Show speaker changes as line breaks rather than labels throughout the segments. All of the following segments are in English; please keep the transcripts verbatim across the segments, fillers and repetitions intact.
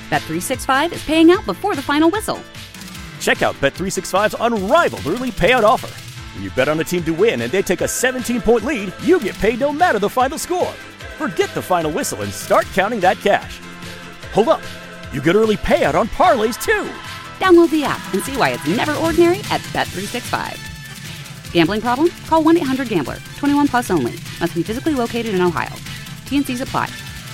Bet three sixty-five is paying out before the final whistle.
Check out Bet three sixty-five's unrivaled early payout offer. When you bet on a team to win and they take a seventeen-point lead, you get paid no matter the final score. Forget the final whistle and start counting that cash. Hold up. You get early payout on parlays, too.
Download the app and see why it's never ordinary at Bet three sixty-five. Gambling problem? Call one eight hundred gambler. twenty-one plus only. Must be physically located in Ohio. T N Cs apply.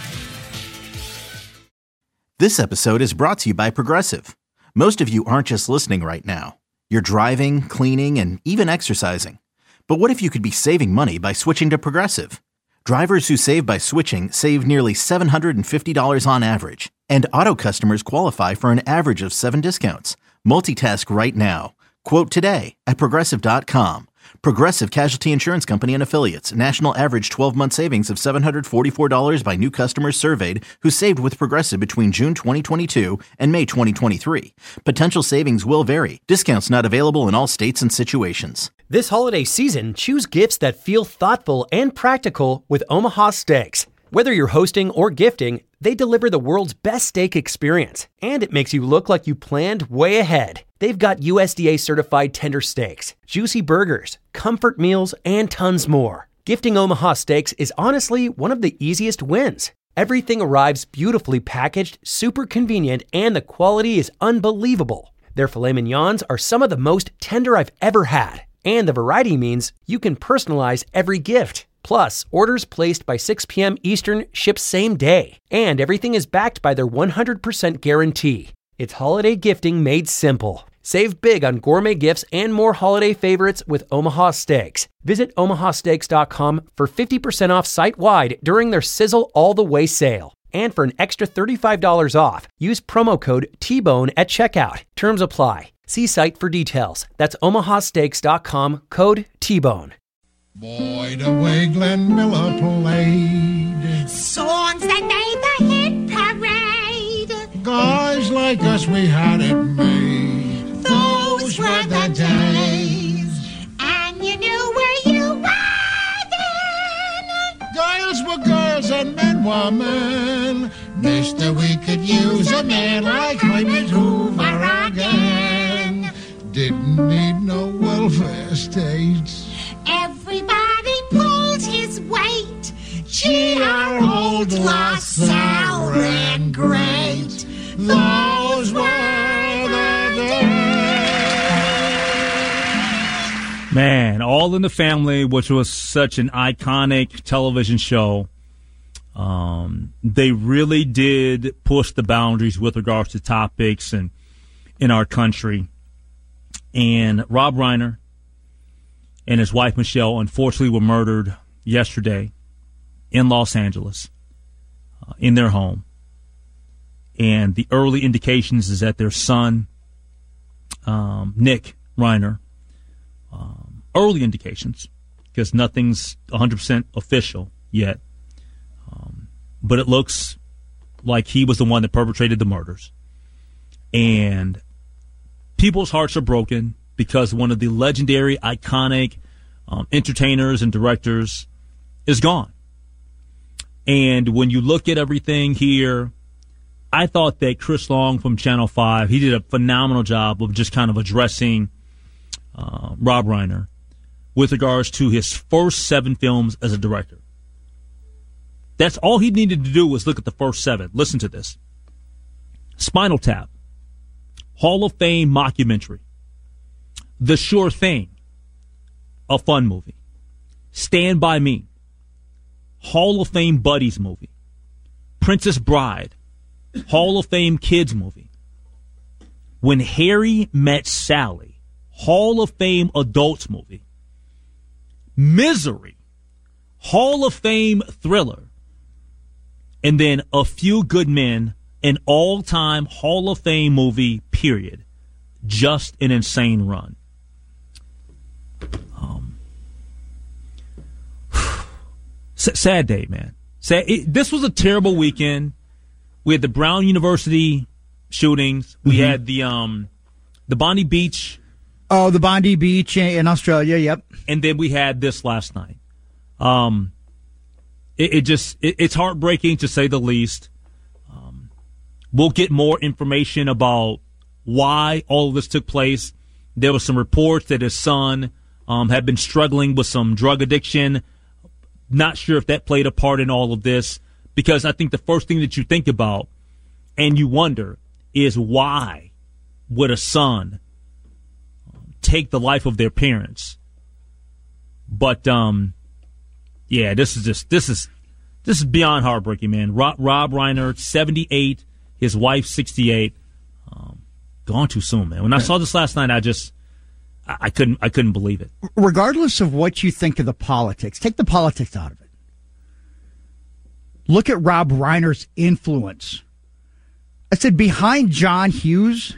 This episode is brought to you by Progressive. Most of you aren't just listening right now. You're driving, cleaning, and even exercising. But what if you could be saving money by switching to Progressive? Drivers who save by switching save nearly seven hundred fifty dollars on average. And auto customers qualify for an average of seven discounts. Multitask right now. Quote today at Progressive dot com. Progressive Casualty Insurance Company and Affiliates. National average twelve-month savings of seven hundred forty-four dollars by new customers surveyed who saved with Progressive between June twenty twenty-two and May twenty twenty-three. Potential savings will vary. Discounts not available in all states and situations.
This holiday season, choose gifts that feel thoughtful and practical with Omaha Steaks. Whether you're hosting or gifting, they deliver the world's best steak experience, and it makes you look like you planned way ahead. They've got U S D A-certified tender steaks, juicy burgers, comfort meals, and tons more. Gifting Omaha Steaks is honestly one of the easiest wins. Everything arrives beautifully packaged, super convenient, and the quality is unbelievable. Their filet mignons are some of the most tender I've ever had, and the variety means you can personalize every gift. Plus, orders placed by six p.m. Eastern ship same day, and everything is backed by their one hundred percent guarantee. It's holiday gifting made simple. Save big on gourmet gifts and more holiday favorites with Omaha Steaks. Visit omaha steaks dot com for fifty percent off site-wide during their Sizzle All the Way sale. And for an extra thirty-five dollars off, use promo code T Bone at checkout. Terms apply. See site for details. That's omaha steaks dot com, code T Bone.
Boy, the way Glenn Miller played
songs that made the hit parade.
Guys like us, we had it made.
Those were the days, and you knew where you were then.
Girls were girls and men were men. Mister, we could use a man like Herbert Hoover again. Didn't need no welfare states.
Everybody pulled his weight. Gee, our old LaSalle ran great. Those were the days.
Man, All in the Family, which was such an iconic television show. Um, they really did push the boundaries with regards to topics and in our country. And Rob Reiner and his wife, Michelle, unfortunately were murdered yesterday in Los Angeles, uh, in their home. And the early indications is that their son, um, Nick Reiner, um, early indications, because nothing's one hundred percent official yet, um, but it looks like he was the one that perpetrated the murders. And people's hearts are broken, because one of the legendary, iconic um, entertainers and directors is gone. And when you look at everything here, I thought that Chris Long from Channel five, he did a phenomenal job of just kind of addressing uh, Rob Reiner with regards to his first seven films as a director. That's all he needed to do was look at the first seven. Listen to this. Spinal Tap, Hall of Fame mockumentary. The Sure Thing, a fun movie. Stand By Me, Hall of Fame Buddies movie. Princess Bride, Hall of Fame Kids movie. When Harry Met Sally, Hall of Fame Adults movie. Misery, Hall of Fame Thriller. And then A Few Good Men, an all-time Hall of Fame movie, period. Just an insane run. Um, sad day, man. Sad, it, this was a terrible weekend. We had the Brown University shootings. We mm-hmm. had the um, the Bondi Beach.
Oh, the Bondi Beach in Australia, yep.
And then we had this last night. Um, it, it just, it, it's heartbreaking to say the least. Um, we'll get more information about why all of this took place. There were some reports that his son um, had been struggling with some drug addiction. Not sure if that played a part in all of this, because I think the first thing that you think about and you wonder is, why would a son take the life of their parents? But um, yeah, this is just this is this is beyond heartbreaking, man. Rob, Rob Reiner, seventy-eight, his wife, sixty-eight. Um, gone too soon, man. When I saw this last night, I just I, I couldn't I couldn't believe it.
Regardless of what you think of the politics, take the politics out of it. Look at Rob Reiner's influence. I said, behind John Hughes,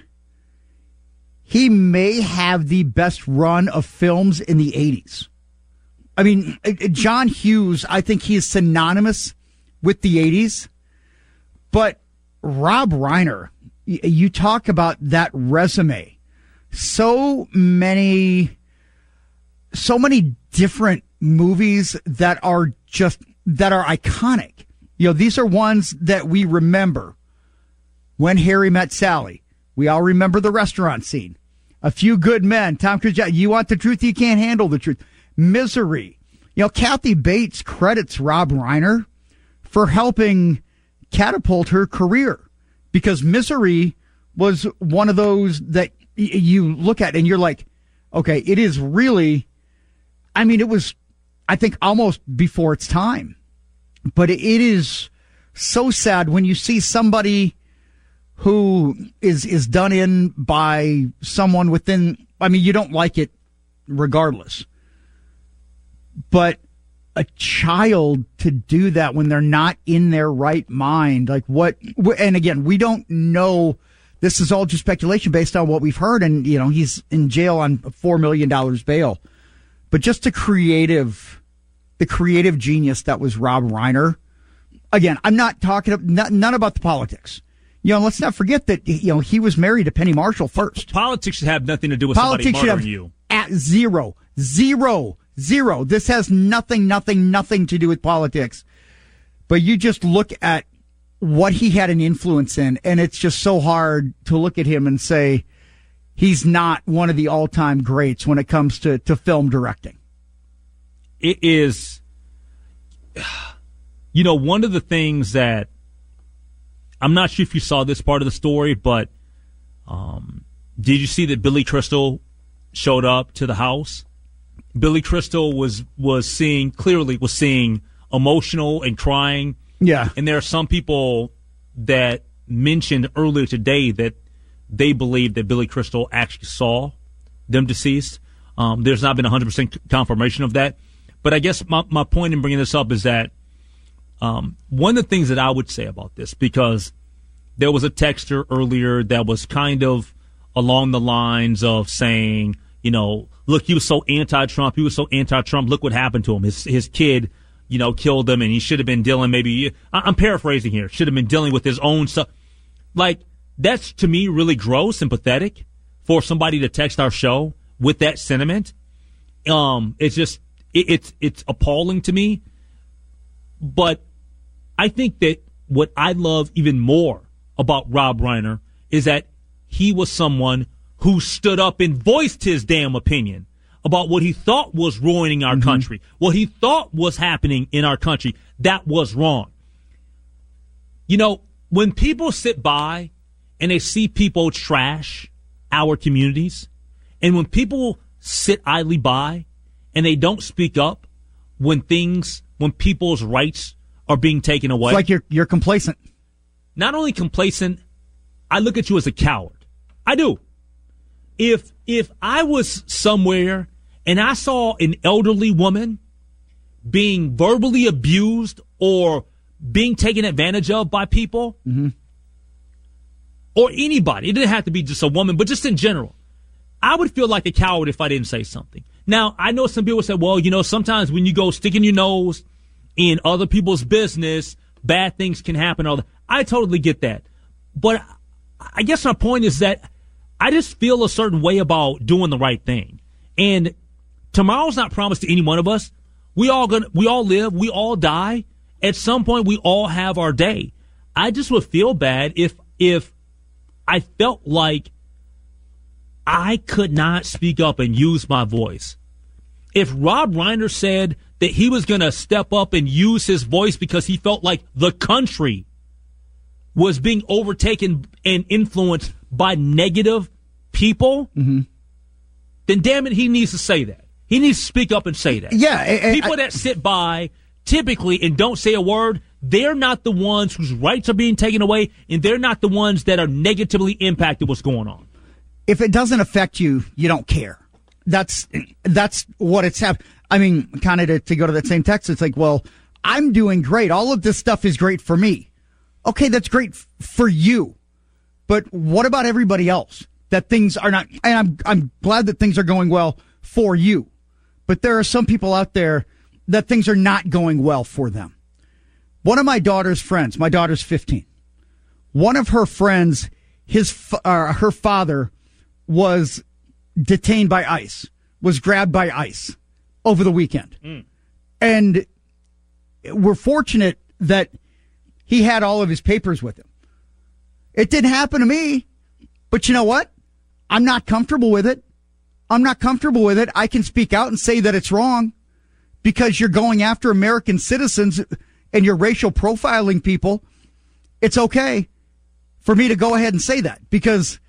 he may have the best run of films in the eighties. I mean, John Hughes, I think he is synonymous with the eighties. But Rob Reiner, you talk about that resume. So many, so many different movies that are just, that are iconic. You know, these are ones that we remember. When Harry Met Sally. We all remember the restaurant scene. A Few Good Men. Tom Cruise. You want the truth, you can't handle the truth. Misery. You know, Kathy Bates credits Rob Reiner for helping catapult her career, because Misery was one of those that y- you look at and you're like, okay, it is really, I mean, it was, I think, almost before its time. But it is so sad when you see somebody who is is done in by someone within, I mean, you don't like it regardless. But a child to do that when they're not in their right mind, like what, and again, we don't know, this is all just speculation based on what we've heard, and, you know, he's in jail on four million dollars bail. But just the creative, the creative genius that was Rob Reiner. Again, I'm not talking, not, none about the politics. You know, let's not forget that, you know, he was married to Penny Marshall first.
Politics should have nothing to do with
Politics
somebody murdering
should have
you.
At zero. Zero. Zero. This has nothing, nothing, nothing to do with politics. But you just look at what he had an influence in, and it's just so hard to look at him and say he's not one of the all-time greats when it comes to, to film directing.
It is, you know, one of the things that, I'm not sure if you saw this part of the story, but um, did you see that Billy Crystal showed up to the house? Billy Crystal was was seeing, clearly was seeing emotional and crying.
Yeah.
And there are some people that mentioned earlier today that they believe that Billy Crystal actually saw them deceased. Um, there's not been one hundred percent confirmation of that. But I guess my, my point in bringing this up is that Um, one of the things that I would say about this, because there was a texter earlier that was kind of along the lines of saying, you know, look, he was so anti-Trump, he was so anti-Trump, look what happened to him. His his kid, you know, killed him, and he should have been dealing maybe, I'm paraphrasing here, should have been dealing with his own stuff. Like, that's to me really gross and pathetic for somebody to text our show with that sentiment. Um, it's just, it, it's it's appalling to me. But I think that what I love even more about Rob Reiner is that he was someone who stood up and voiced his damn opinion about what he thought was ruining our mm-hmm. country, what he thought was happening in our country that was wrong. You know, when people sit by and they see people trash our communities, and when people sit idly by and they don't speak up when things, when people's rights are being taken away.
It's like you're you're complacent.
Not only complacent, I look at you as a coward. I do. If if I was somewhere and I saw an elderly woman being verbally abused or being taken advantage of by people,
mm-hmm.
or anybody, it didn't have to be just a woman, but just in general, I would feel like a coward if I didn't say something. Now, I know some people say, well, you know, sometimes when you go sticking your nose in other people's business, bad things can happen. All that. I totally get that. But I guess my point is that I just feel a certain way about doing the right thing. And tomorrow's not promised to any one of us. We all gonna, we all live, we all die. At some point, we all have our day. I just would feel bad if if I felt like I could not speak up and use my voice. If Rob Reiner said that he was going to step up and use his voice because he felt like the country was being overtaken and influenced by negative people, mm-hmm. then damn it, he needs to say that. He needs to speak up and say that.
Yeah. And,
people
I,
that sit by typically and don't say a word, they're not the ones whose rights are being taken away, and they're not the ones that are negatively impacted what's going on.
If it doesn't affect you, you don't care. That's that's what it's happening. I mean, kind of to, to go to that same text, it's like, well, I'm doing great. All of this stuff is great for me. Okay, that's great f- for you. But what about everybody else? That things are not, and I'm I'm glad that things are going well for you. But there are some people out there that things are not going well for them. One of my daughter's friends, my daughter's fifteen. One of her friends, his uh, her father was detained by ICE, was grabbed by ICE over the weekend. Mm. And we're fortunate that he had all of his papers with him. It didn't happen to me, but you know what? I'm not comfortable with it. I'm not comfortable with it. I can speak out and say that it's wrong because you're going after American citizens and you're racial profiling people. It's okay for me to go ahead and say that because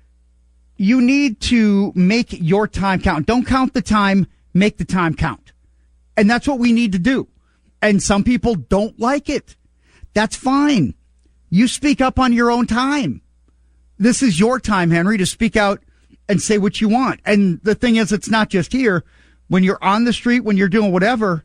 you need to make your time count. Don't count the time, make the time count. And that's what we need to do. And some people don't like it. That's fine. You speak up on your own time. This is your time, Henry, to speak out and say what you want. And the thing is, it's not just here. When you're on the street, when you're doing whatever,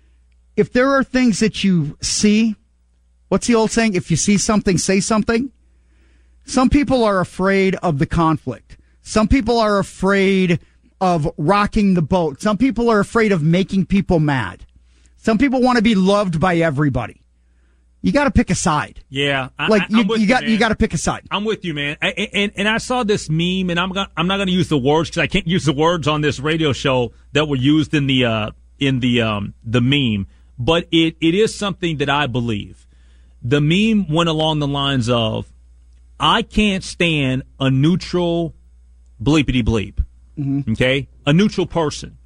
if there are things that you see, what's the old saying? If you see something, say something. Some people are afraid of the conflict. Some people are afraid of rocking the boat. Some people are afraid of making people mad. Some people want to be loved by everybody. You got to pick a side.
Yeah, I,
like
I,
you, you got, you got to pick a side.
I'm with you, man. I, and and I saw this meme, and I'm gonna, I'm not going to use the words because I can't use the words on this radio show that were used in the uh, in the um, the meme. But it, it is something that I believe. The meme went along the lines of, "I can't stand a neutral bleepity bleep." Mm-hmm. Okay, a neutral person.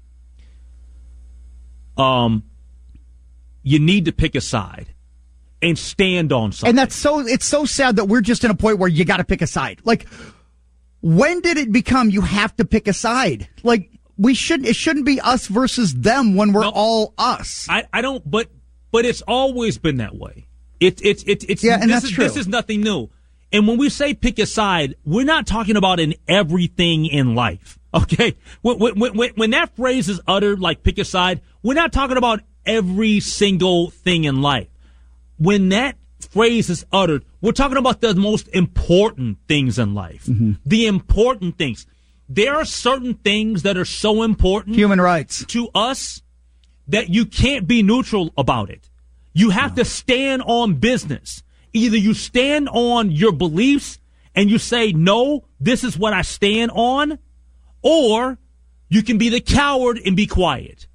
Um, you need to pick a side and stand on something.
And that's so, it's so sad that we're just in a point where you got to pick a side. Like, when did it become you have to pick a side? Like, we shouldn't, it shouldn't be us versus them when we're no, all us.
I, I don't, but, but it's always been that way. It, it, it, it's,
yeah, and
this
that's
is,
true.
This is nothing new. And when we say pick a side, we're not talking about in everything in life. Okay? When, when, when, when that phrase is uttered, like pick a side, we're not talking about every single thing in life. When that phrase is uttered, we're talking about the most important things in life. Mm-hmm. The important things. There are certain things that are so important.
Human rights.
To us that you can't be neutral about it. You have no. to stand on business. Either you stand on your beliefs and you say, no, this is what I stand on, or you can be the coward and be quiet.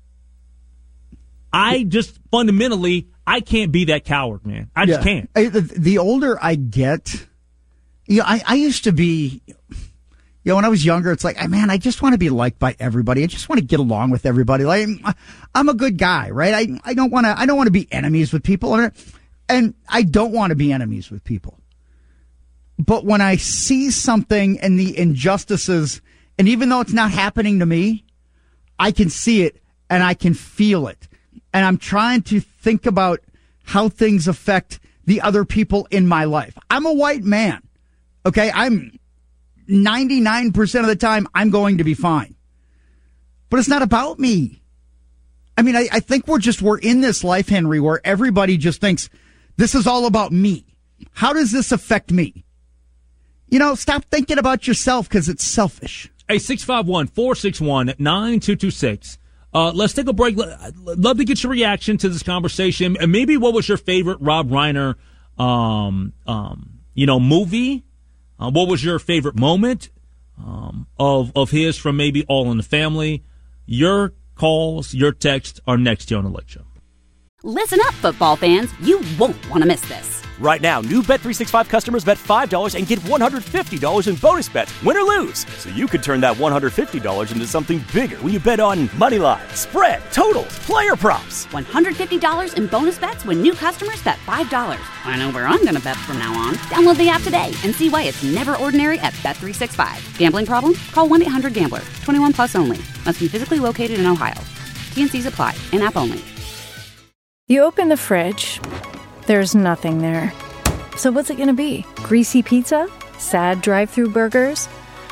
I just fundamentally, I can't be that coward, man. I just
yeah.
can't.
I, the, the older I get, you know, I, I used to be, you know, when I was younger, it's like, man, I just want to be liked by everybody. I just want to get along with everybody. Like, I'm a good guy, right? I, I don't want to, I don't want to be enemies with people. And I don't want to be enemies with people. But when I see something and the injustices, and even though it's not happening to me, I can see it and I can feel it. And I'm trying to think about how things affect the other people in my life. I'm a white man. Okay. I'm ninety-nine percent of the time I'm going to be fine, but it's not about me. I mean, I, I think we're just, we're in this life, Henry, where everybody just thinks this is all about me. How does this affect me? You know, stop thinking about yourself because it's selfish.
Hey, six five one, four six one, nine two two six. Uh, let's take a break. I'd love to get your reaction to this conversation. And maybe what was your favorite Rob Reiner, um, um, you know, movie? Uh, what was your favorite moment um, of of his from maybe All in the Family? Your calls, your texts are next here on the Lake Show.
Listen up, football fans. You won't want to miss this.
Right now, new Bet three sixty-five customers bet five dollars and get one hundred fifty dollars in bonus bets, win or lose. So you could turn that one hundred fifty dollars into something bigger when you bet on money line, spread, totals, player props.
one hundred fifty dollars in bonus bets when new customers bet five dollars. I know where I'm going to bet from now on. Download the app today and see why it's never ordinary at Bet three sixty-five. Gambling problem? Call one eight hundred gambler. twenty-one plus only. Must be physically located in Ohio. T N Cs apply. In-app only.
You open the fridge. There's nothing there. So what's it going to be? Greasy pizza? Sad drive-through burgers?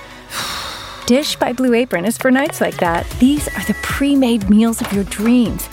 Dish by Blue Apron is for nights like that. These are the pre-made meals of your dreams.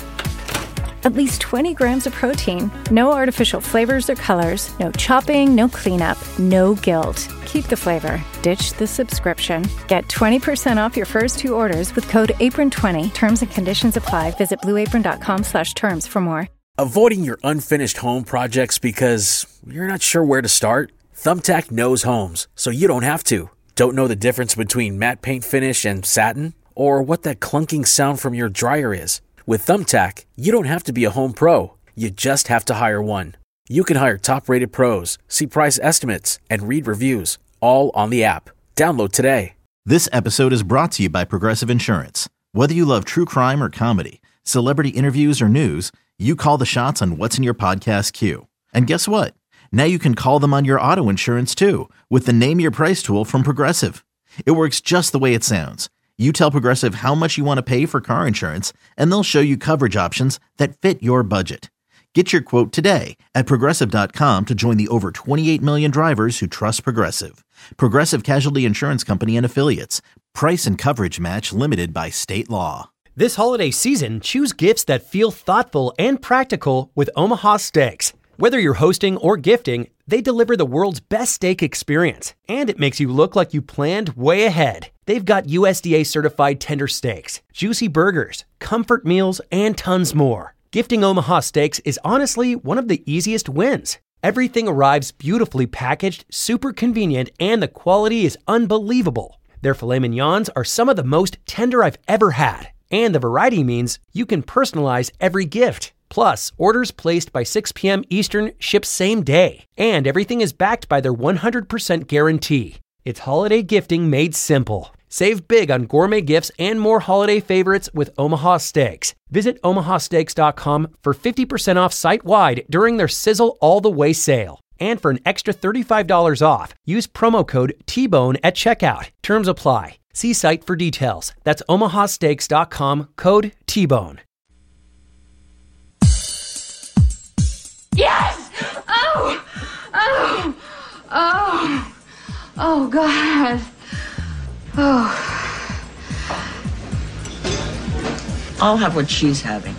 At least twenty grams of protein, no artificial flavors or colors, no chopping, no cleanup, no guilt. Keep the flavor. Ditch the subscription. Get twenty percent off your first two orders with code apron twenty. Terms and conditions apply. Visit blueapron.com slash terms for more.
Avoiding your unfinished home projects because you're not sure where to start? Thumbtack knows homes, so you don't have to. Don't know the difference between matte paint finish and satin? Or what that clunking sound from your dryer is? With Thumbtack, you don't have to be a home pro. You just have to hire one. You can hire top-rated pros, see price estimates, and read reviews, all on the app. Download today.
This episode is brought to you by Progressive Insurance. Whether you love true crime or comedy, celebrity interviews or news, you call the shots on what's in your podcast queue. And guess what? Now you can call them on your auto insurance too with the Name Your Price tool from Progressive. It works just the way it sounds. You tell Progressive how much you want to pay for car insurance, and they'll show you coverage options that fit your budget. Get your quote today at Progressive dot com to join the over twenty-eight million drivers who trust Progressive. Progressive Casualty Insurance Company and Affiliates. Price and coverage match limited by state law.
This holiday season, choose gifts that feel thoughtful and practical with Omaha Steaks. Whether you're hosting or gifting, they deliver the world's best steak experience, and it makes you look like you planned way ahead. They've got U S D A-certified tender steaks, juicy burgers, comfort meals, and tons more. Gifting Omaha Steaks is honestly one of the easiest wins. Everything arrives beautifully packaged, super convenient, and the quality is unbelievable. Their filet mignons are some of the most tender I've ever had. And the variety means you can personalize every gift. Plus, orders placed by six p.m. Eastern ship same day. And everything is backed by their one hundred percent guarantee. It's holiday gifting made simple. Save big on gourmet gifts and more holiday favorites with Omaha Steaks. Visit omaha steaks dot com for fifty percent off site-wide during their Sizzle All the Way sale. And for an extra thirty-five dollars off, use promo code T Bone at checkout. Terms apply. See site for details. That's omaha steaks dot com, code T Bone.
Yes! Oh! Oh! Oh! Oh, God. Oh.
I'll have what she's having.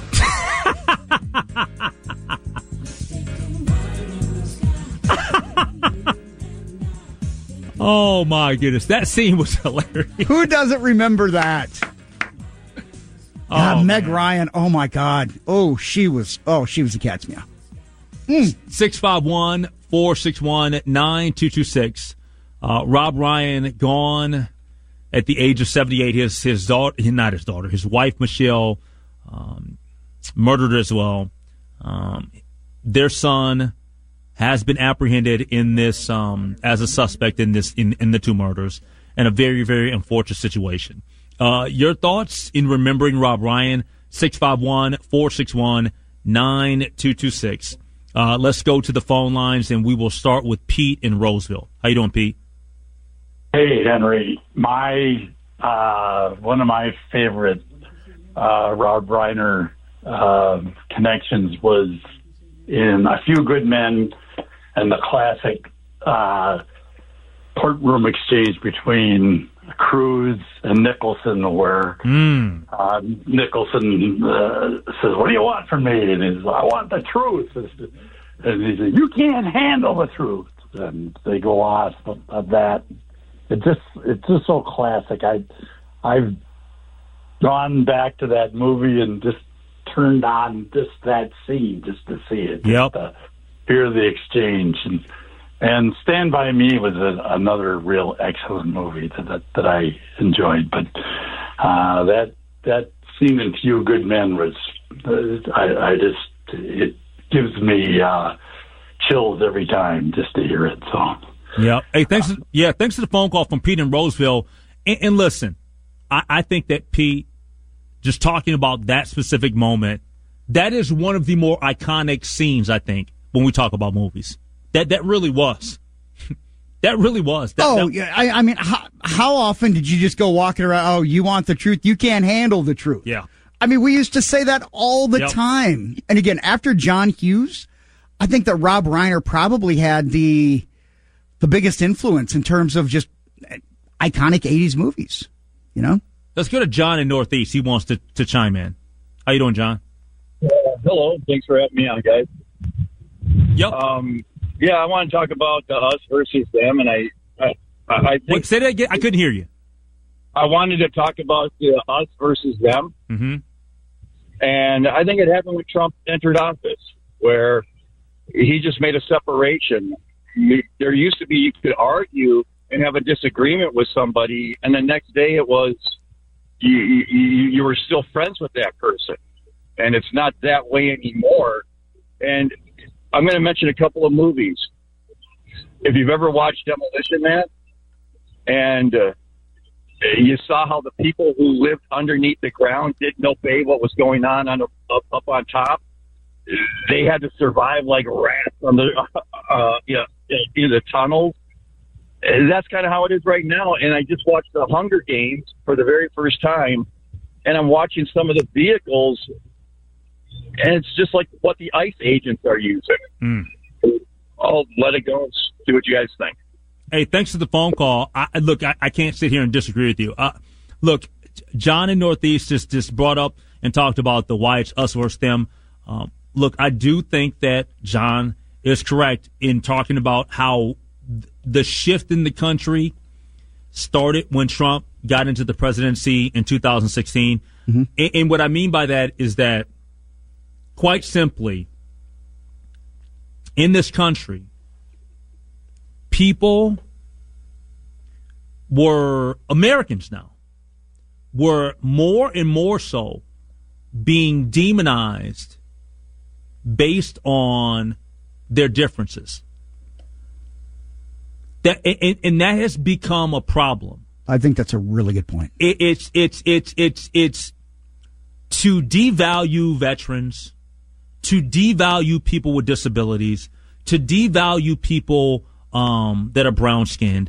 Oh, my goodness. That scene was hilarious.
Who doesn't remember that?
Oh,
God, Meg
man.
Ryan. Oh, my God. Oh, she was, oh, she was a cat's meow. Mm.
six five one, four six one, nine two two six. Uh, Rob Ryan gone at the age of seventy-eight. His his daughter, not his daughter, his wife Michelle, um, murdered as well. Um, their son has been apprehended in this um, as a suspect in this in, in the two murders, and a very very unfortunate situation. Uh, your thoughts in remembering Rob Ryan? six five one, four six one, nine two two six. Uh, let's go to the phone lines, and we will start with Pete in Roseville. How you doing, Pete?
Hey, Henry. My uh, one of my favorite uh, Rob Reiner uh, connections was in A Few Good Men and the classic uh, courtroom exchange between Cruz and Nicholson, where
mm.
uh, Nicholson uh, says, "What do you want from me?" And he's, "I want the truth." And he says, "You can't handle the truth." And they go off of, of that. It just it's just so classic. I I've gone back to that movie and just turned on just that scene just to see it.
Yep.
Just to hear the exchange. And and Stand By Me was a, another real excellent movie that that, that I enjoyed. But uh, that that scene in Few Good Men was uh, I, I just it gives me uh, chills every time just to hear it. So,
yeah. Hey, thanks. Uh, yeah, thanks to the phone call from Pete in Roseville. And, and listen, I, I think that Pete, just talking about that specific moment, that is one of the more iconic scenes, I think, when we talk about movies. That that really was. That really was. That,
oh,
that,
yeah. I, I mean, how, how often did you just go walking around, oh, you want the truth? You can't handle the truth.
Yeah.
I mean, we used to say that all the
yep.
time. And again, after John Hughes, I think that Rob Reiner probably had the the biggest influence in terms of just iconic eighties movies, you know?
Let's go to John in Northeast. He wants to, to chime in. How you doing, John?
Uh, hello. Thanks for having me on, guys.
Yep.
Um, yeah, I want to talk about the us versus them, and I, I, I think.
Wait, say that again. I couldn't hear you.
I wanted to talk about the us versus them,
mm-hmm.
and I think it happened when Trump entered office, where he just made a separation. There used to be you could argue and have a disagreement with somebody, and the next day it was you, you, you were still friends with that person, and it's not that way anymore. And I'm going to mention a couple of movies. If you've ever watched Demolition Man, and uh, you saw how the people who lived underneath the ground didn't obey what was going on, on a, up, up on top, they had to survive like rats on the uh, you know, in the tunnels. And that's kind of how it is right now. And I just watched the Hunger Games for the very first time, and I'm watching some of the vehicles, and it's just like what the ICE agents are using.
Mm.
I'll let it go and see what you guys think.
Hey, thanks for the phone call. I, look, I, I can't sit here and disagree with you. Uh, look, John in Northeast just, just brought up and talked about the why it's us versus them. Um, look, I do think that John is correct in talking about how the shift in the country started when Trump got into the presidency in two thousand sixteen. Mm-hmm. And, and what I mean by that is that, quite simply, in this country, people were, Americans now, were more and more so being demonized based on their differences. That and, and that has become a problem.
I think that's a really good point.
It, it's it's it's it's it's to devalue veterans, to devalue people with disabilities, to devalue people um, that are brown skinned,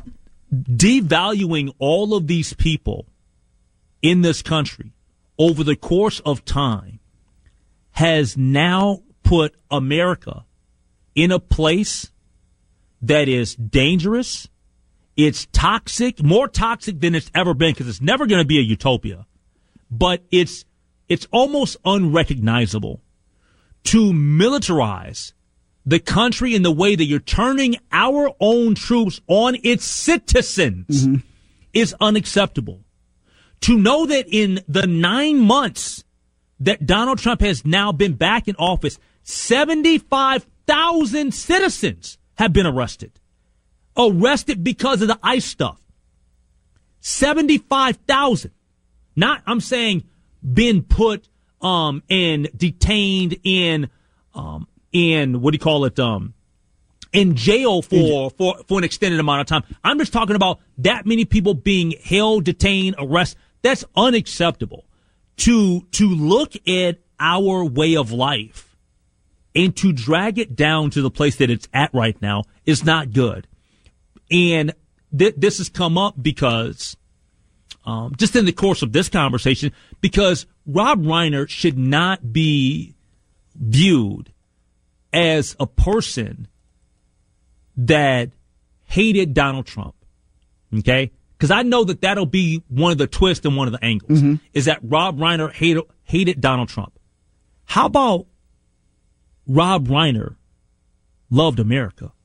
devaluing all of these people in this country over the course of time has now put America in a place that is dangerous. It's toxic, more toxic than it's ever been, because it's never going to be a utopia. But it's it's almost unrecognizable to militarize the country in the way that you're turning our own troops on its citizens mm-hmm. is unacceptable. To know that in the nine months that Donald Trump has now been back in office, seventy-five thousand citizens have been arrested. Arrested because of the ICE stuff. seventy-five thousand. Not, I'm saying, been put um and detained in um in what do you call it um in jail for for for an extended amount of time. I'm just talking about that many people being held, detained, arrested. That's unacceptable. To to look at our way of life and to drag it down to the place that it's at right now is not good. And th- this has come up because, um, just in the course of this conversation, because Rob Reiner should not be viewed as a person that hated Donald Trump. Okay? Because I know that that'll be one of the twists and one of the angles, mm-hmm. is that Rob Reiner hated, hated Donald Trump. How about Rob Reiner loved America?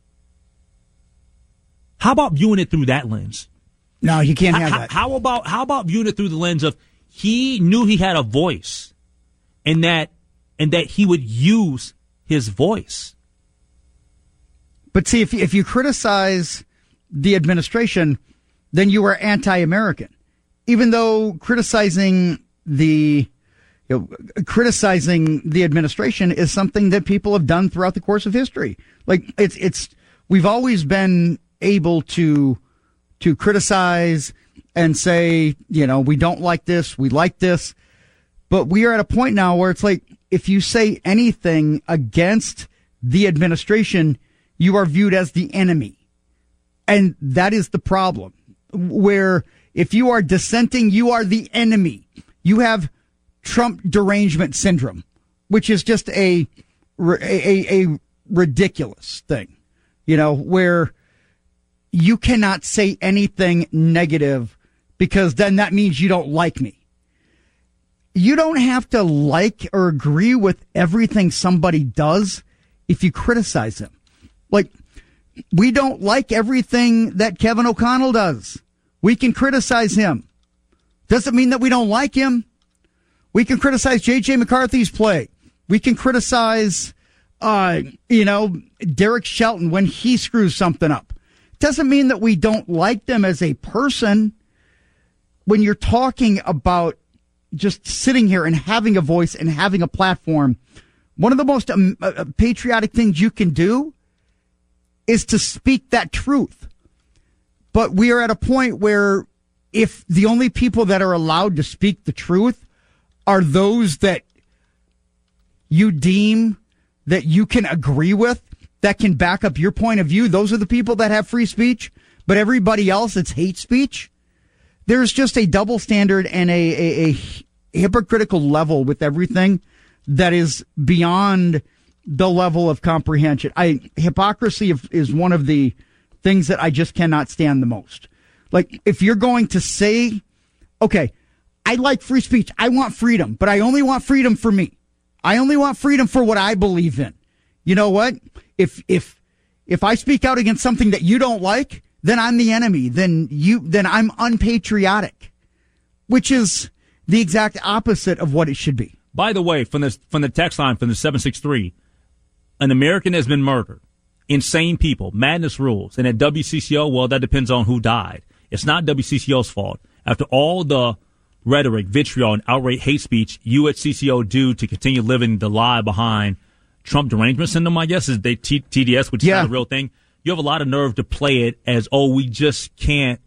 How about viewing it through that lens?
No, you can't have
how,
that.
How about how about viewing it through the lens of he knew he had a voice, and that and that he would use his voice.
But see, if if you criticize the administration, then you are anti-American. Even though criticizing the you know, criticizing the administration is something that people have done throughout the course of history. Like it's it's we've always been able to to criticize and say, you know, we don't like this, we like this, but we are at a point now where it's like if you say anything against the administration, you are viewed as the enemy. And that is the problem, where if you are dissenting, you are the enemy. You have Trump derangement syndrome, which is just a, a, a ridiculous thing, you know, where you cannot say anything negative because then that means you don't like me. You don't have to like or agree with everything somebody does if you criticize them. Like, we don't like everything that Kevin O'Connell does. We can criticize him. Doesn't mean that we don't like him. We can criticize J J McCarthy's play. We can criticize, uh, you know, Derek Shelton when he screws something up. Doesn't mean that we don't like them as a person. When you're talking about just sitting here and having a voice and having a platform, one of the most um, uh, patriotic things you can do is to speak that truth. But we are at a point where if the only people that are allowed to speak the truth are those that you deem that you can agree with, that can back up your point of view, those are the people that have free speech. But everybody else, it's hate speech. There's just a double standard and a, a, a hypocritical level with everything that is beyond the level of comprehension. I hypocrisy is one of the things that I just cannot stand the most. Like, if you're going to say, okay, I like free speech, I want freedom, but I only want freedom for me. I only want freedom for what I believe in. You know what? If if if I speak out against something that you don't like, then I'm the enemy. Then you then I'm unpatriotic, which is the exact opposite of what it should be.
By the way, from the from the text line from the seven six three, an American has been murdered. Insane people. Madness rules. And at W C C O, well, that depends on who died. It's not W C C O's fault. After all the rhetoric, vitriol, and outright hate speech you at C C O do to continue living the lie behind Trump derangement syndrome, I guess, is they T- TDS, which is
yeah.
not a real thing. You have a lot of nerve to play it as, oh, we just can't,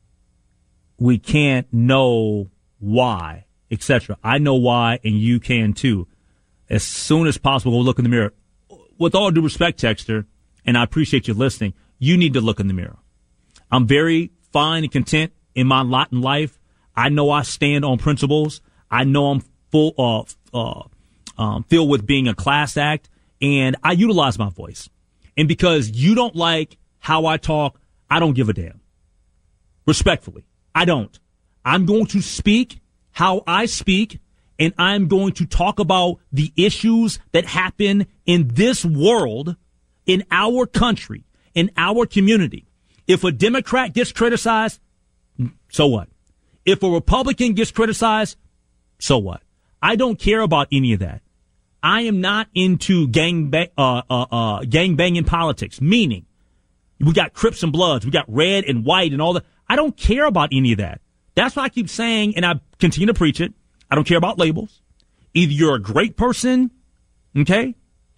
we can't know why, et cetera. I know why, and you can too. As soon as possible, go look in the mirror. With all due respect, Texter, and I appreciate you listening, you need to look in the mirror. I'm very fine and content in my lot in life. I know I stand on principles. I know I'm full of, uh, um, filled with being a class act, and I utilize my voice. And because you don't like how I talk, I don't give a damn. Respectfully, I don't. I'm going to speak how I speak, and I'm going to talk about the issues that happen in this world, in our country, in our community. If a Democrat gets criticized, so what? If a Republican gets criticized, so what? I don't care about any of that. I am not into gang ba- uh, uh, uh, gang banging politics, meaning we got Crips and Bloods, we got red and white and all that. I don't care about any of that. That's why I keep saying, and I continue to preach it, I don't care about labels. Either you're a great person, okay?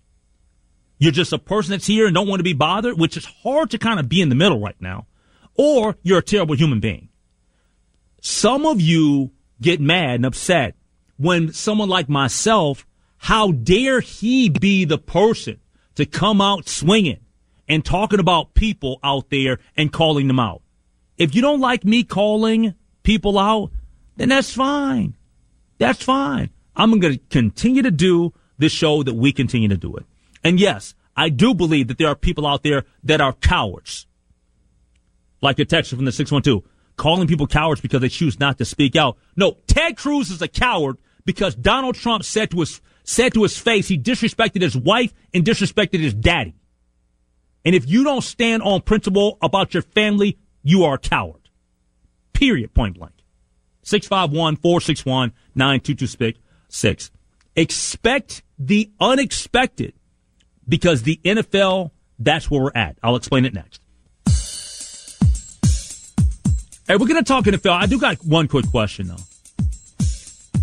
You're just a person that's here and don't want to be bothered, which is hard to kind of be in the middle right now, or you're a terrible human being. Some of you get mad and upset when someone like myself, how dare he be the person to come out swinging and talking about people out there and calling them out. If you don't like me calling people out, then that's fine. That's fine. I'm going to continue to do this show that we continue to do it. And yes, I do believe that there are people out there that are cowards. Like a texter from the six one two, calling people cowards because they choose not to speak out. No, Ted Cruz is a coward because Donald Trump said to his said to his face he disrespected his wife and disrespected his daddy. And if you don't stand on principle about your family, you are a coward. Period, point blank. six five one, four six one, nine two two six. Expect the unexpected because the N F L, that's where we're at. I'll explain it next. Hey, we're going to talk N F L. I do got one quick question, though.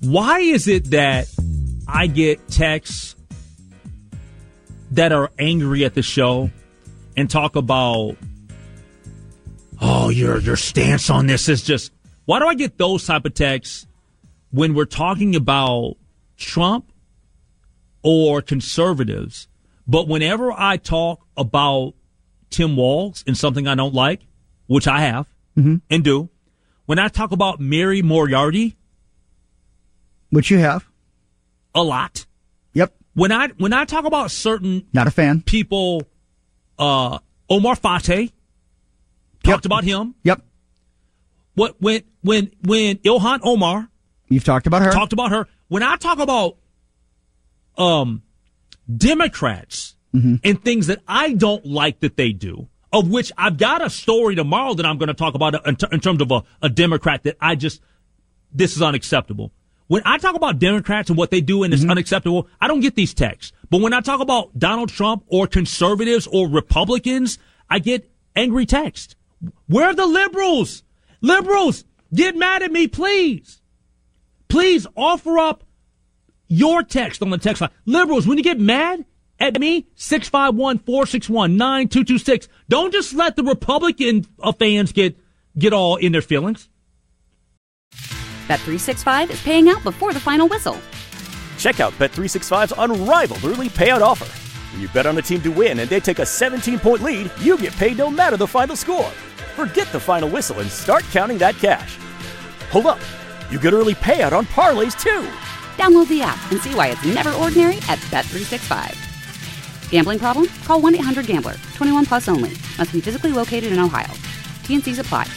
Why is it that I get texts that are angry at the show and talk about, oh, your your stance on this is just, why do I get those type of texts when we're talking about Trump or conservatives? But whenever I talk about Tim Walz and something I don't like, which I have
mm-hmm.
and do, when I talk about Mary Moriarty,
which you have
a lot.
Yep.
When I when I talk about certain
not a fan
people, uh, Omar Fateh talked
yep.
about him.
Yep.
What when when when Ilhan Omar,
you've talked about her.
Talked about her. When I talk about um Democrats
mm-hmm.
and things that I don't like that they do, of which I've got a story tomorrow that I'm going to talk about in, t- in terms of a, a Democrat that I just, this is unacceptable. When I talk about Democrats and what they do and it's mm-hmm. unacceptable, I don't get these texts. But when I talk about Donald Trump or conservatives or Republicans, I get angry texts. Where are the liberals? Liberals, get mad at me, please. Please offer up your text on the text line. Liberals, when you get mad at me, six five one, four six one, nine two two six. Don't just let the Republican fans get, get all in their feelings.
Bet three sixty-five is paying out before the final whistle.
Check out Bet three sixty-five's unrivaled early payout offer. When you bet on a team to win and they take a seventeen-point lead, you get paid no matter the final score. Forget the final whistle and start counting that cash. Hold up. You get early payout on parlays, too.
Download the app and see why it's never ordinary at Bet three sixty-five. Gambling problem? Call one eight hundred gambler. twenty-one plus only. Must be physically located in Ohio. T and Cs apply.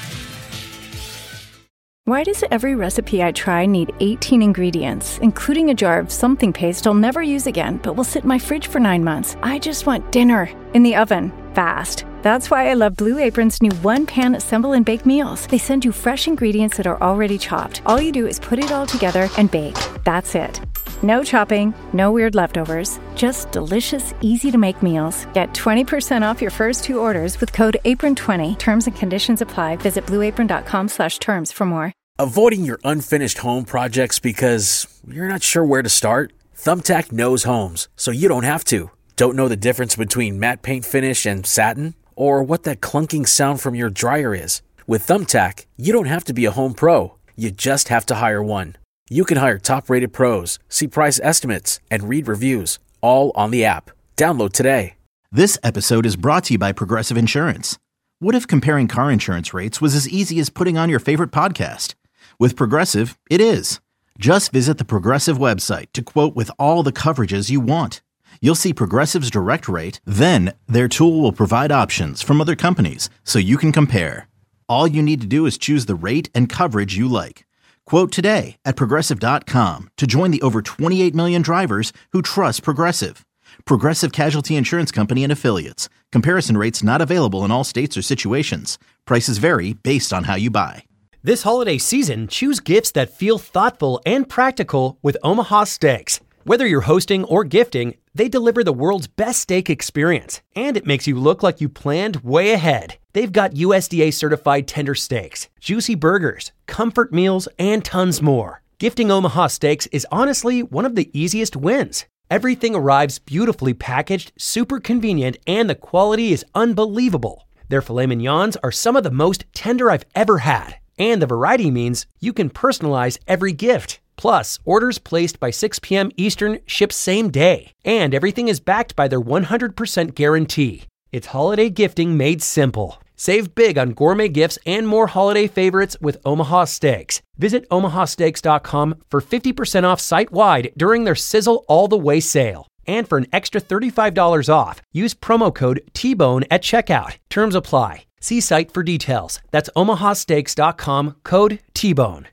Why does every recipe I try need eighteen ingredients, including a jar of something paste I'll never use again, but will sit in my fridge for nine months? I just want dinner in the oven, fast. That's why I love Blue Apron's new one-pan assemble and bake meals. They send you fresh ingredients that are already chopped. All you do is put it all together and bake. That's it. No chopping, no weird leftovers, just delicious, easy-to-make meals. Get twenty percent off your first two orders with code apron twenty. Terms and conditions apply. Visit blueapron.com slash terms for more.
Avoiding your unfinished home projects because you're not sure where to start? Thumbtack knows homes, so you don't have to. Don't know the difference between matte paint finish and satin? Or what that clunking sound from your dryer is? With Thumbtack, you don't have to be a home pro. You just have to hire one. You can hire top-rated pros, see price estimates, and read reviews, all on the app. Download today.
This episode is brought to you by Progressive Insurance. What if comparing car insurance rates was as easy as putting on your favorite podcast? With Progressive, it is. Just visit the Progressive website to quote with all the coverages you want. You'll see Progressive's direct rate, then their tool will provide options from other companies so you can compare. All you need to do is choose the rate and coverage you like. Quote today at Progressive dot com to join the over twenty-eight million drivers who trust Progressive. Progressive Casualty Insurance Company and Affiliates. Comparison rates not available in all states or situations. Prices vary based on how you buy.
This holiday season, choose gifts that feel thoughtful and practical with Omaha Steaks. Whether you're hosting or gifting, they deliver the world's best steak experience, and it makes you look like you planned way ahead. They've got U S D A-certified tender steaks, juicy burgers, comfort meals, and tons more. Gifting Omaha Steaks is honestly one of the easiest wins. Everything arrives beautifully packaged, super convenient, and the quality is unbelievable. Their filet mignons are some of the most tender I've ever had, and the variety means you can personalize every gift. Plus, orders placed by six p.m. Eastern ship same day. And everything is backed by their one hundred percent guarantee. It's holiday gifting made simple. Save big on gourmet gifts and more holiday favorites with Omaha Steaks. Visit omaha steaks dot com for fifty percent off site-wide during their Sizzle All the Way sale. And for an extra thirty-five dollars off, use promo code T Bone at checkout. Terms apply. See site for details. That's omaha steaks dot com, code T Bone.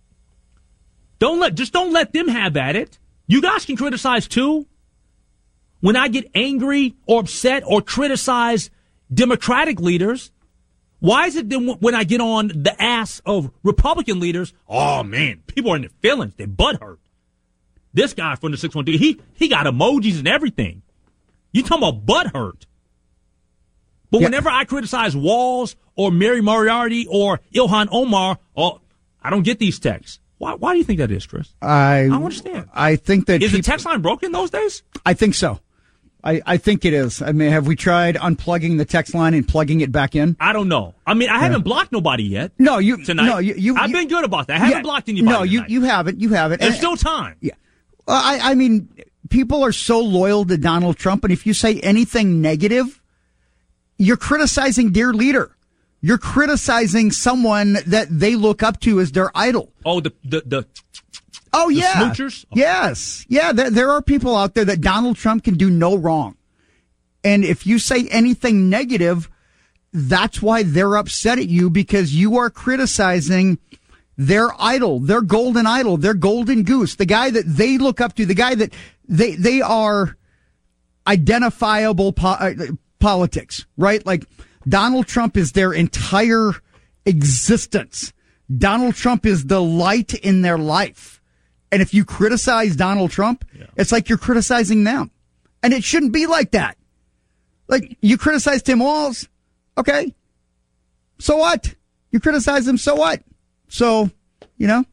Don't let, just don't let them have at it. You guys can criticize too. When I get angry or upset or criticize Democratic leaders, why is it then when I get on the ass of Republican leaders, oh man, people are in their feelings, they're butthurt. This guy from the six one three, he, he got emojis and everything. You talking about butthurt. But yeah. Whenever I criticize Walz or Mary Moriarty or Ilhan Omar, oh, I don't get these texts. Why, why do you think that is, Chris?
I,
I don't understand.
I think that
Is
people,
the text line broken those days?
I think so. I, I think it is. I mean, have we tried unplugging the text line and plugging it back in?
I don't know. I mean, I
Yeah.
haven't blocked nobody yet.
No, you
tonight.
No, you. you
I've
you,
been good about that. I haven't
yeah,
blocked anybody.
No, you
tonight.
you haven't. You haven't.
There's
And-
still time.
Yeah. Well, I, I mean, people are so loyal to Donald Trump, and if you say anything negative, you're criticizing their leader. You're criticizing someone that they look up to as their idol.
Oh, the the the.
Oh
the
yeah.
smoochers? Oh.
Yes. Yeah. There, there are people out there that Donald Trump can do no wrong. And if you say anything negative, that's why they're upset at you, because you are criticizing their idol, their golden idol, their golden goose, the guy that they look up to, the guy that they, they are identifiable po- uh, politics, right? Like Donald Trump is their entire existence. Donald Trump is the light in their life. And if you criticize Donald Trump, yeah. it's like you're criticizing them. And it shouldn't be like that. Like, you criticize Tim Walz, okay? So what? You criticize him, so what? So, you know?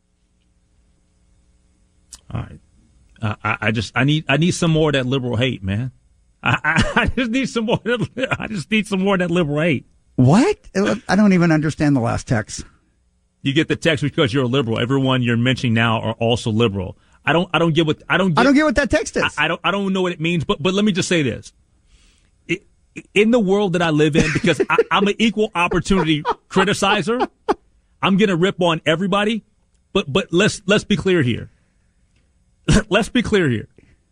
All right. Uh, I, I just, I need, I need some more of that liberal hate, man. I, I, I just need some more, I just need some more of that liberal hate.
What? I don't even understand the last text.
You get the text because you're a liberal. Everyone you're mentioning now are also liberal. I don't, I don't get what, I don't get,
I don't get what that text is.
I, I don't, I don't know what it means, but, but let me just say this. In the world that I live in, because I, I'm an equal opportunity criticizer, I'm going to rip on everybody. But but let's let's be clear here. Let's be clear here.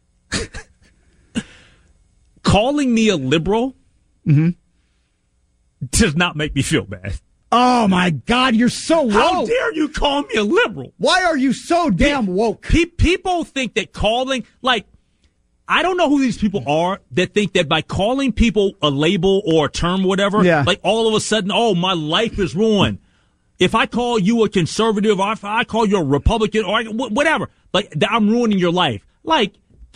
Calling me a liberal
mm-hmm.
does not make me feel bad.
Oh my God, you're so woke.
How dare you call me a liberal?
Why are you so damn woke?
Pe- people think that calling, like, I don't know who these people are that think that by calling people a label or a term or whatever,
yeah.
like all of a sudden, oh, my life is ruined. If I call you a conservative, or if I call you a Republican, or whatever, like I'm ruining your life. Like,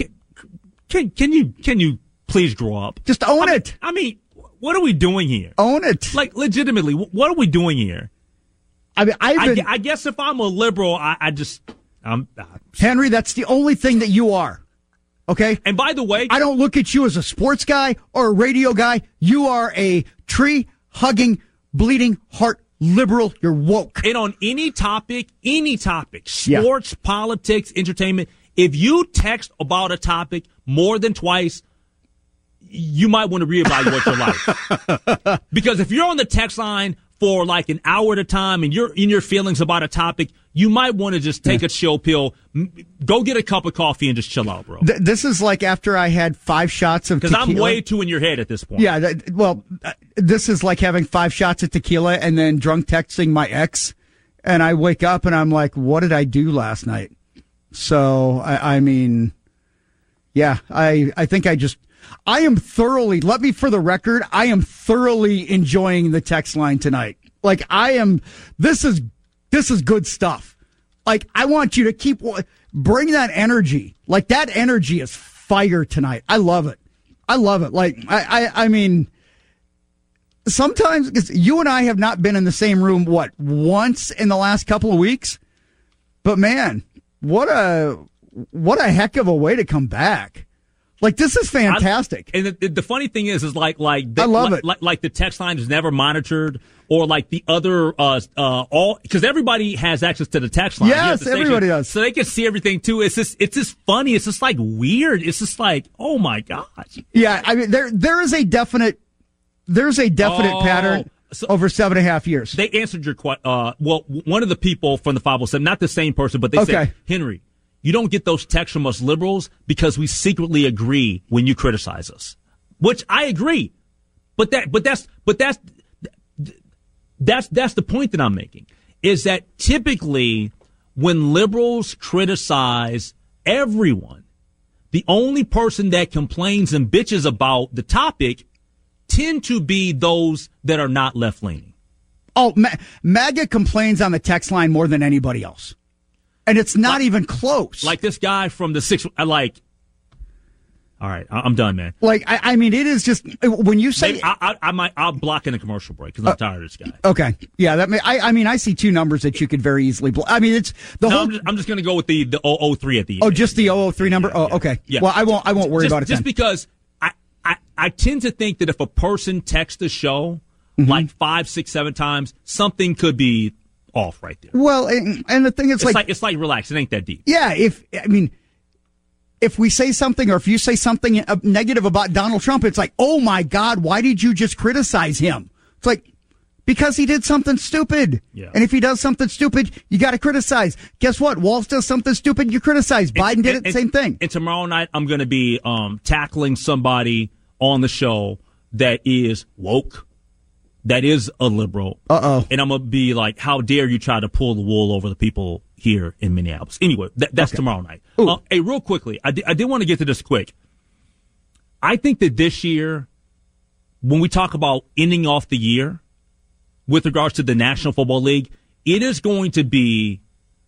can can you can you please grow up?
Just own
I mean,
it.
I mean, what are we doing here?
Own it.
Like, legitimately, what are we doing here?
I mean, I've been,
I, I guess if I'm a liberal, I, I just, I'm uh,
Henry. That's the only thing that you are. Okay.
And by the way,
I don't look at you as a sports guy or a radio guy. You are a tree hugging, bleeding heart liberal. You're woke.
And on any topic, any topic,
Yeah.
sports, politics, entertainment, if you text about a topic more than twice, you might want to reevaluate your life. Because if you're on the text line for like an hour at a time and you're in your feelings about a topic, you might want to just take
Yeah.
a chill pill, m- go get a cup of coffee and just chill out, bro.
Th- this is like after I had five shots of
Because
tequila.
I'm way too in your head at this point.
Yeah, that, well, uh, this is like having five shots of tequila and then drunk texting my ex, and I wake up and I'm like, what did I do last night? So, I, I mean, yeah, I, I think I just, I am thoroughly, let me for the record, I am thoroughly enjoying the text line tonight. Like, I am, this is, this is good stuff. Like, I want you to keep, bring that energy. Like, that energy is fire tonight. I love it. I love it. Like, I, I, I mean, sometimes, because you and I have not been in the same room, what, once in the last couple of weeks? But man, what a, what a heck of a way to come back. Like, this is fantastic.
I, and the, the funny thing is, is like, like, the,
I love
like,
it.
Like, like the text line is never monitored, or like the other, uh, uh, all, because everybody has access to the text line.
Yes,
the
everybody does.
So they can see everything too. It's just, it's just funny. It's just like weird. It's just like, oh my gosh.
Yeah, I mean, there, there is a definite, there's a definite
Oh,
pattern
so
over seven and a half years.
They answered your question. Uh, well, one of the people from the five oh seven, not the same person, but they
Okay.
said, Henry, you don't get those texts from us liberals because we secretly agree when you criticize us, which I agree. But that, but that's, but that's, that's, that's the point that I'm making, is that typically when liberals criticize everyone, the only person that complains and bitches about the topic tend to be those that are not left leaning.
Oh, Ma- MAGA complains on the text line more than anybody else. And it's not
like,
even close.
Like this guy from the six, like, All right, I- I'm done, man.
Like, I, I mean, it is just when you say
Maybe I, I, I might I'll block in a commercial break because I'm uh, tired of this guy.
Okay, yeah, that may, I, I mean, I see two numbers that you could very easily block. I mean, it's the
no,
whole.
I'm just, I'm just going to go with the the oh oh three at the end.
Oh, just the oh oh three number.
Yeah,
oh,
yeah,
okay.
Yeah.
Well, I won't. I won't worry
just,
about it.
Just
then.
because I, I I tend to think that if a person texts the show mm-hmm. like five, six, seven times, something could be off right there.
Well, and, and the thing is,
it's
like,
like it's like relax. It ain't that deep.
Yeah, if I mean. If we say something or if you say something negative about Donald Trump, it's like, oh my God, why did you just criticize him? It's like, because he did something stupid.
Yeah.
And if he does something stupid, you got to criticize. Guess what? Walz does something stupid, you criticize. Biden
and,
did
and,
it, same thing.
And tomorrow night, I'm going to be um, tackling somebody on the show that is woke, that is a liberal.
Uh-oh.
And I'm going to be like, how dare you try to pull the wool over the people here in Minneapolis. Anyway, that, that's okay. Tomorrow night. Uh, hey, real quickly, I, di- I did want to get to this quick. I think that this year, when we talk about ending off the year with regards to the National Football League, it is going to be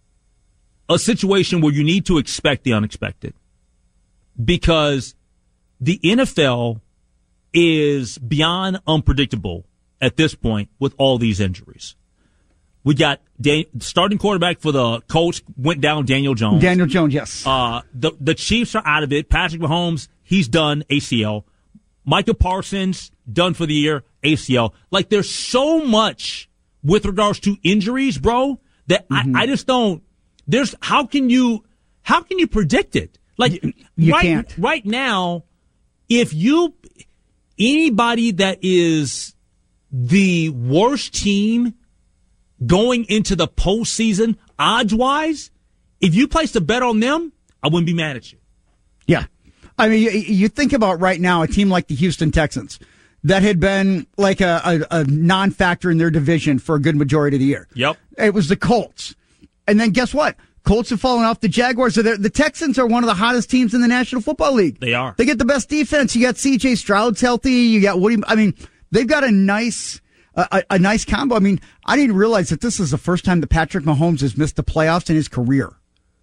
a situation where you need to expect the unexpected. Because the N F L is beyond unpredictable at this point with all these injuries. We got Dan- starting quarterback for the Colts went down, Daniel Jones.
Daniel Jones, yes.
Uh, the the Chiefs are out of it. Patrick Mahomes, he's done, A C L. Micah Parsons, done for the year, A C L. Like, there's so much with regards to injuries, bro, that mm-hmm. I, I just don't. There's how can you how can you predict it? Like,
you, you
right,
can't.
Right now, if you anybody that is the worst team going into the postseason, odds-wise, if you placed a bet on them, I wouldn't be mad at you.
Yeah. I mean, you, you think about right now a team like the Houston Texans that had been like a, a, a non-factor in their division for a good majority of the year.
Yep.
It was the Colts. And then guess what? Colts have fallen off the Jaguars. So the Texans are one of the hottest teams in the National Football League.
They are.
They get the best defense. You got C J Stroud's healthy. You got Woody. I mean, they've got a nice... A, a nice combo. I mean, I didn't realize that this is the first time that Patrick Mahomes has missed the playoffs in his career.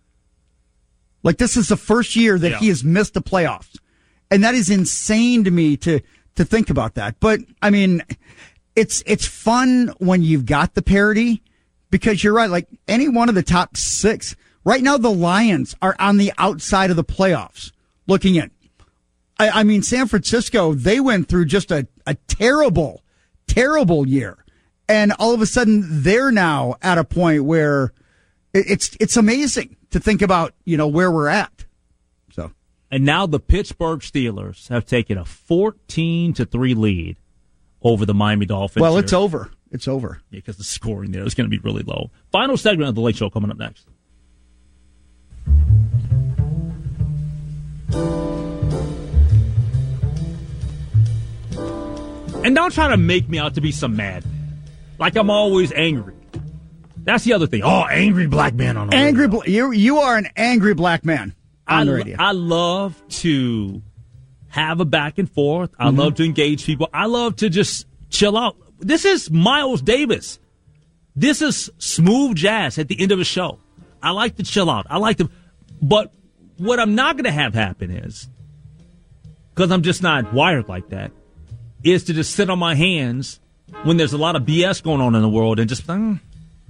Like, this is the first year that
yeah.
he has missed the playoffs. And that is insane to me to, to think about that. But, I mean, it's, it's fun when you've got the parity because you're right. Like, any one of the top six, right now the Lions are on the outside of the playoffs looking in. I, I mean, San Francisco, they went through just a, a terrible terrible year. And all of a sudden they're now at a point where it's, it's amazing to think about, you know, where we're at. So,
and now the Pittsburgh Steelers have taken a fourteen to three lead over the Miami Dolphins.
Well, it's over. It's over.
Yeah, because the scoring there is going to be really low. Final segment of the Late Show coming up next. And don't try to make me out to be some mad man. Like I'm always angry. That's the other thing. Oh, angry black man on the
angry
radio.
Bla- you you are an angry black man on
I,
the radio.
I love to have a back and forth. I mm-hmm. love to engage people. I love to just chill out. This is Miles Davis. This is smooth jazz at the end of a show. I like to chill out. I like to, but what I'm not going to have happen is, because I'm just not wired like that, is to just sit on my hands when there's a lot of B S going on in the world and just, mm,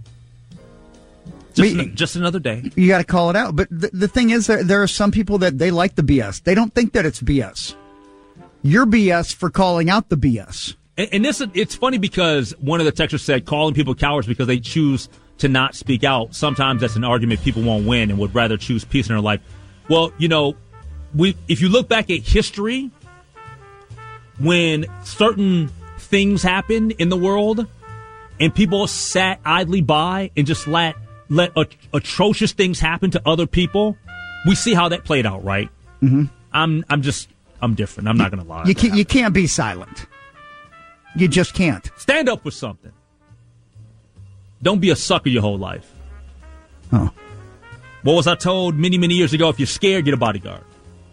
just, an, just another day.
You got to call it out. But the, the thing is, there, there are some people that they like the B S. They don't think that it's B S. You're B S for calling out the B S.
And, and this, it's funny because one of the texters said calling people cowards because they choose to not speak out. Sometimes that's an argument people won't win and would rather choose peace in their life. Well, you know, we if you look back at history, when certain things happen in the world and people sat idly by and just let let at- atrocious things happen to other people, we see how that played out, right?
Mm-hmm.
I'm I'm just I'm different. I'm not going to lie.
You can't, you can't be silent. You just can't.
Stand up for something. Don't be a sucker your whole life.
Oh.
What was I told many, many years ago? If you're scared, get a bodyguard.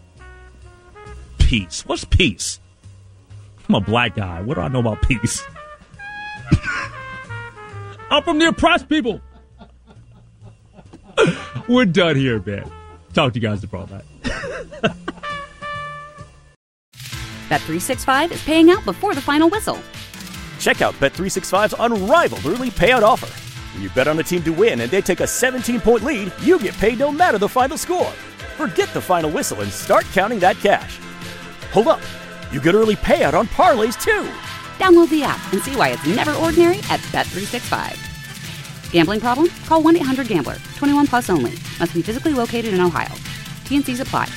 Peace. What's peace? I'm a black guy. What do I know about peace? I'm from the oppressed people. We're done here, man. Talk to you guys tomorrow night.
Bet three sixty-five is paying out before the final whistle.
Check out Bet three sixty-five's unrivaled early payout offer. When you bet on a team to win and they take a seventeen-point lead, you get paid no matter the final score. Forget the final whistle and start counting that cash. Hold up. You get early payout on parlays, too.
Download the app and see why it's never ordinary at Bet three sixty-five. Gambling problem? Call one eight hundred gambler. twenty-one plus only. Must be physically located in Ohio. T and C's apply.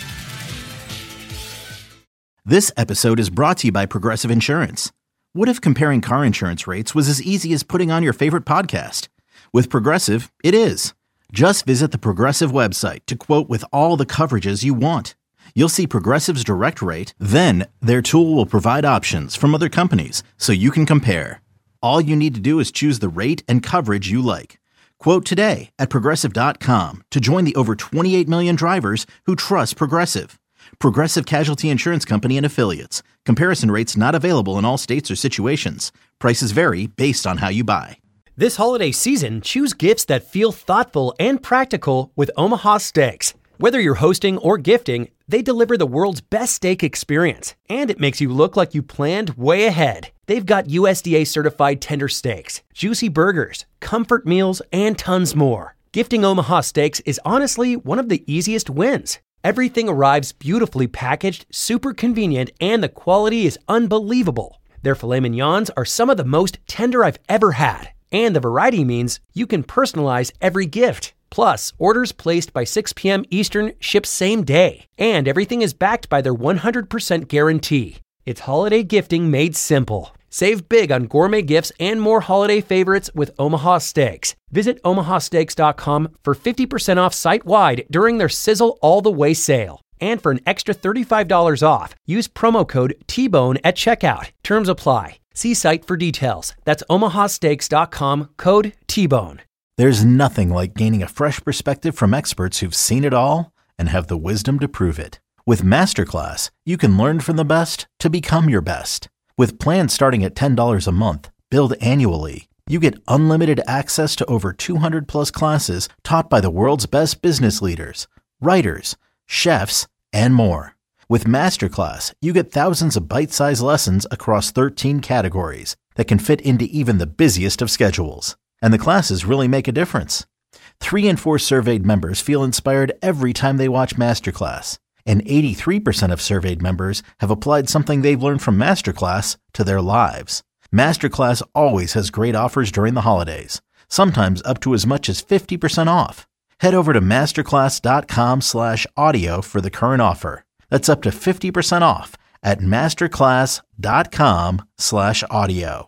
This episode is brought to you by Progressive Insurance. What if comparing car insurance rates was as easy as putting on your favorite podcast? With Progressive, it is. Just visit the Progressive website to quote with all the coverages you want. You'll see Progressive's direct rate, then their tool will provide options from other companies so you can compare. All you need to do is choose the rate and coverage you like. Quote today at Progressive dot com to join the over twenty-eight million drivers who trust Progressive. Progressive Casualty Insurance Company and Affiliates. Comparison rates not available in all states or situations. Prices vary based on how you buy.
This holiday season, choose gifts that feel thoughtful and practical with Omaha Steaks. Whether you're hosting or gifting, they deliver the world's best steak experience, and it makes you look like you planned way ahead. They've got U S D A-certified tender steaks, juicy burgers, comfort meals, and tons more. Gifting Omaha Steaks is honestly one of the easiest wins. Everything arrives beautifully packaged, super convenient, and the quality is unbelievable. Their filet mignons are some of the most tender I've ever had, and the variety means you can personalize every gift. Plus, orders placed by six p.m. Eastern ship same day, and everything is backed by their one hundred percent guarantee. It's holiday gifting made simple. Save big on gourmet gifts and more holiday favorites with Omaha Steaks. Visit omaha steaks dot com for fifty percent off site-wide during their Sizzle All the Way sale. And for an extra thirty-five dollars off, use promo code T bone at checkout. Terms apply. See site for details. That's omaha steaks dot com, code T bone.
There's nothing like gaining a fresh perspective from experts who've seen it all and have the wisdom to prove it. With Masterclass, you can learn from the best to become your best. With plans starting at ten dollars a month, billed annually, you get unlimited access to over two hundred plus classes taught by the world's best business leaders, writers, chefs, and more. With Masterclass, you get thousands of bite-sized lessons across thirteen categories that can fit into even the busiest of schedules. And the classes really make a difference. Three in four surveyed members feel inspired every time they watch Masterclass. And eighty-three percent of surveyed members have applied something they've learned from Masterclass to their lives. Masterclass always has great offers during the holidays, sometimes up to as much as fifty percent off. Head over to masterclass.com slash audio for the current offer. That's up to fifty percent off at masterclass.com slash audio.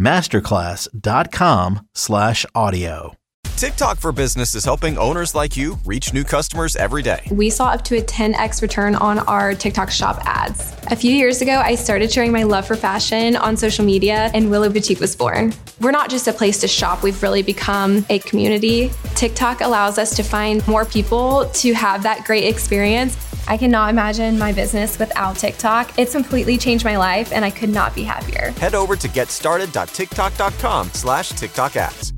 Masterclass.com slash audio.
TikTok for Business is helping owners like you reach new customers every day.
We saw up to a ten x return on our TikTok shop ads. A few years ago, I started sharing my love for fashion on social media, and Willow Boutique was born. We're not just a place to shop, we've really become a community. TikTok allows us to find more people to have that great experience. I cannot imagine my business without TikTok. It's completely changed my life, and I could not be happier.
Head over to getstarted.tiktok.com slash TikTok ads.